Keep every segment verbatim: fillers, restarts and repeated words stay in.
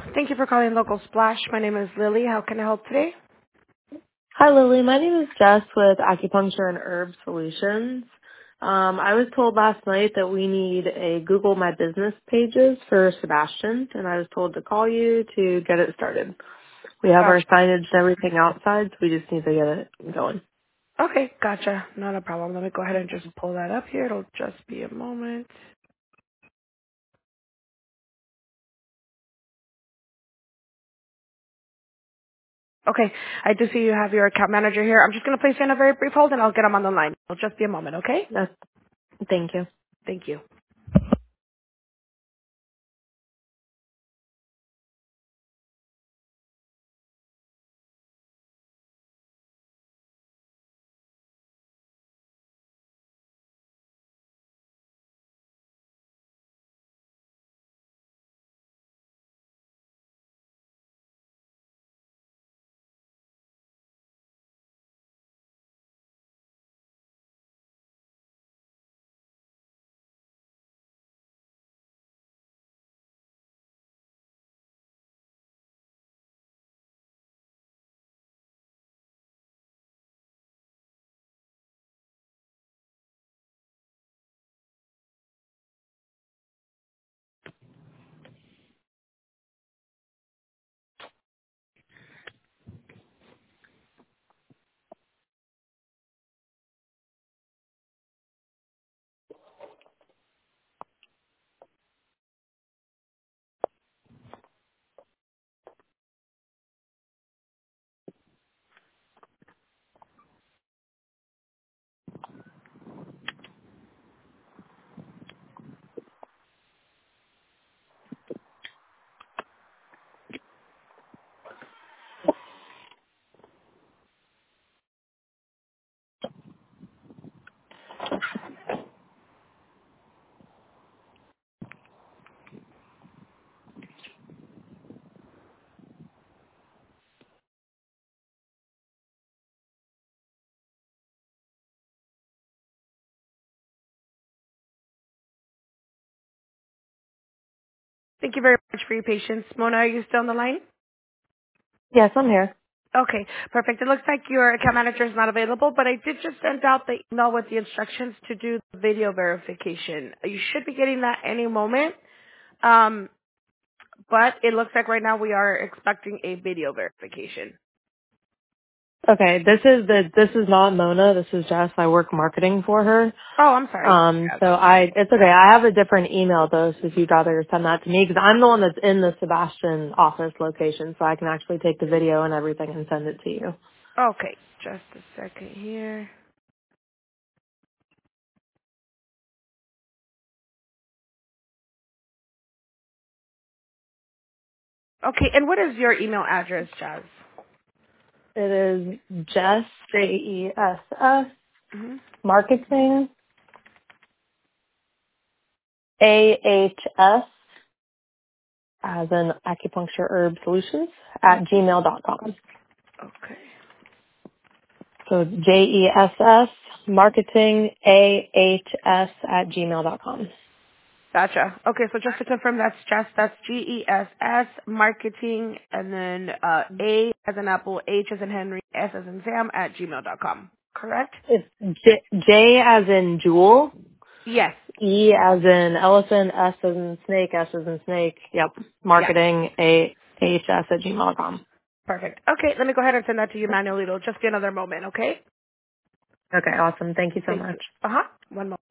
Thank you for calling Local Splash. My name is Lily. How can I help today? Hi, Lily. My name is Jess with Acupuncture and Herb Solutions. Um, I was told last night that we need a Google My Business pages for Sebastian, and I was told to call you to get it started. We have our Gotcha. signage and everything outside, so we just need to get it going. Okay, gotcha. Not a problem. Let me go ahead and just pull that up here. It'll just be a moment. Okay, I do see you have your account manager here. I'm just going to place you in a very brief hold, and I'll get him on the line. It'll just be a moment, okay? That's, thank you. Thank you. Thank you very much for your patience. Mona, are you still on the line? Yes, I'm here. Okay, perfect. It looks like your account manager is not available, but I did just send out the email with the instructions to do the video verification. You should be getting that any moment. Um, but it looks like right now we are expecting a video verification. Okay, this is the this is not Mona. This is Jess. I work marketing for her. Oh, I'm sorry. Um, so I, it's okay. I have a different email though, so if you'd rather send that to me, because I'm the one that's in the Sebastian office location, so I can actually take the video and everything and send it to you. Okay, just a second here. Okay, and what is your email address, Jazz? It is Jess, J E S S, hmm marketing, A H S, as in acupuncture herb solutions, at gmail dot com. Okay. So J E S S, marketing, A H S, at gmail dot com. Gotcha. Okay, so just to confirm, that's Jess, that's G E S S, marketing, and then uh, A as in Apple, H as in Henry, S as in Sam, at gmail dot com. Correct? It's J, J as in Jewel, Yes. E as in elephant, S as in snake, S as in snake. Yep. Yeah. Marketing, A H S at gmail dot com. Perfect. Okay, let me go ahead and send that to you manually. It'll just be another moment, okay? Okay, awesome. Thank you so Thank much. you. Uh-huh. One moment.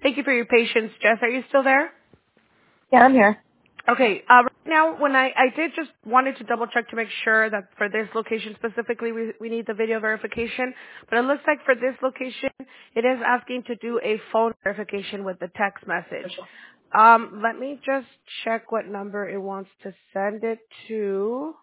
Thank you for your patience, Jess. Are you still there? Yeah, I'm here. Okay. Uh, right now, when I, I did just wanted to double check to make sure that for this location specifically, we, we need the video verification. But it looks like for this location, it is asking to do a phone verification with the text message. Um, let me just check what number it wants to send it to.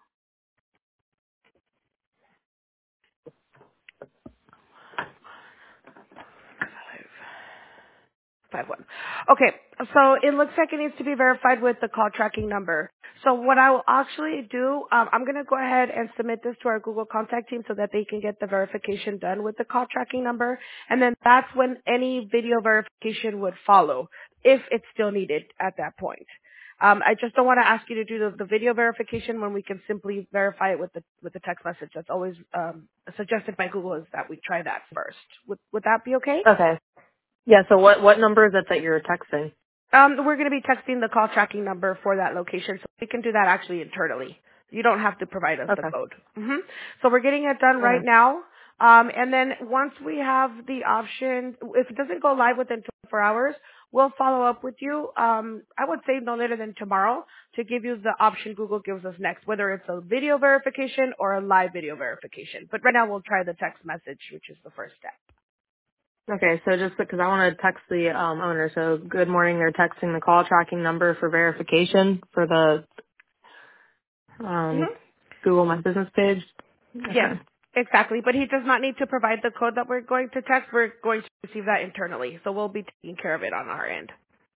Five one. Okay, so it looks like it needs to be verified with the call tracking number. So what I will actually do, um, I'm going to go ahead and submit this to our Google contact team so that they can get the verification done with the call tracking number, and then that's when any video verification would follow, if it's still needed at that point. Um, I just don't want to ask you to do the, the video verification when we can simply verify it with the with the text message. That's always um, suggested by Google is that we try that first. Would would that be okay? Okay. Yeah, so what, what number is it that you're texting? Um, we're going to be texting the call tracking number for that location, so we can do that actually internally. You don't have to provide us the Okay. code. hmm So we're getting it done right Okay. now. Um, and then once we have the option, if it doesn't go live within twenty-four hours, we'll follow up with you. Um, I would say no later than tomorrow to give you the option Google gives us next, whether it's a video verification or a live video verification. But right now we'll try the text message, which is the first step. Okay, so just because I want to text the um, owner, so good morning, they're texting the call tracking number for verification for the um, hmm Google My Business page. Yes, Okay. exactly. But he does not need to provide the code that we're going to text. We're going to receive that internally. So we'll be taking care of it on our end.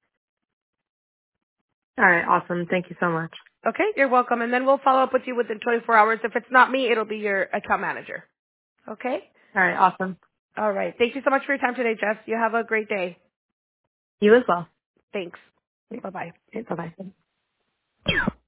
All right, awesome. Thank you so much. Okay, you're welcome. And then we'll follow up with you within twenty-four hours. If it's not me, it'll be your account manager. Okay? All right, awesome. All right. Thank you so much for your time today, Jess. You have a great day. You as well. Thanks. Bye-bye. Bye-bye.